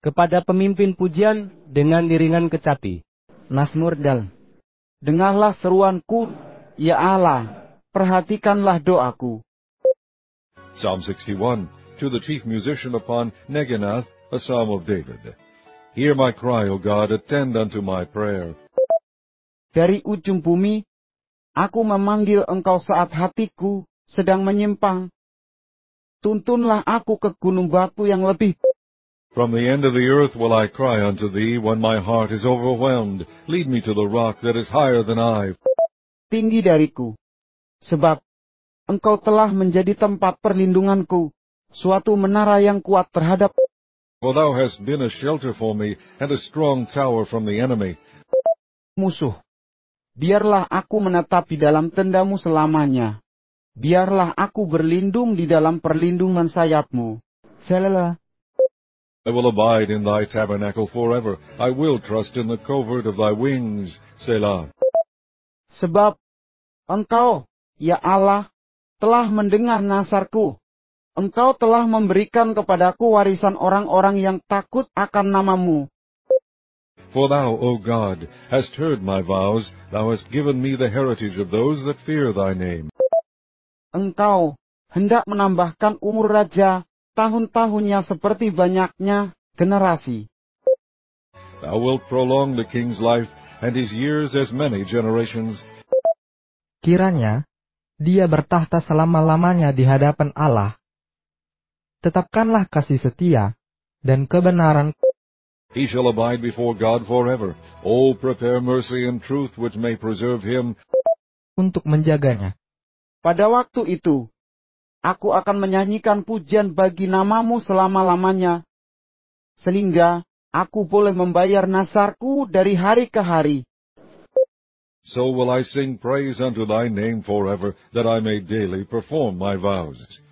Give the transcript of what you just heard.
kepada pemimpin pujian dengan iringan kecapi. Mazmur Dal. Dengarlah seruanku, ya Allah, perhatikanlah doaku. Psalm 61, to the chief musician upon Neginath, a psalm of David. Hear my cry, O God, attend unto my prayer. Dari ujung bumi, aku memanggil Engkau saat hatiku sedang menyimpang. Tuntunlah aku ke gunung batu yang lebih. From the end of the earth will I cry unto thee when my heart is overwhelmed. Lead me to the rock that is higher than I. Tinggi dariku. Sebab Engkau telah menjadi tempat perlindunganku, suatu menara yang kuat terhadap For thou hast been a shelter for me, and a strong tower from the enemy. musuh. Biarlah aku menetap di dalam tendamu selamanya. Biarlah aku berlindung di dalam perlindungan sayapmu. Selah. I will abide in thy tabernacle forever. I will trust in the covert of thy wings. Selah. Sebab Engkau, ya Allah, telah mendengar nasarku. Engkau telah memberikan kepadaku warisan orang-orang yang takut akan namamu. For thou, O God, hast heard my vows. Thou hast given me the heritage of those that fear thy name. Engkau hendak menambahkan umur raja, tahun-tahunnya seperti banyaknya generasi. Thou wilt prolong the king's life, and his years as many generations. Kiranya dia bertahta selama-lamanya di hadapan Allah. Tetapkanlah kasih setia dan kebenaran. He shall abide before God forever. Oh, prepare mercy and truth which may preserve him. Untuk menjaganya. Pada waktu itu, aku akan menyanyikan pujian bagi namamu selama-lamanya, sehingga aku boleh membayar nasarku dari hari ke hari. So will I sing praise unto thy name forever, that I may daily perform my vows.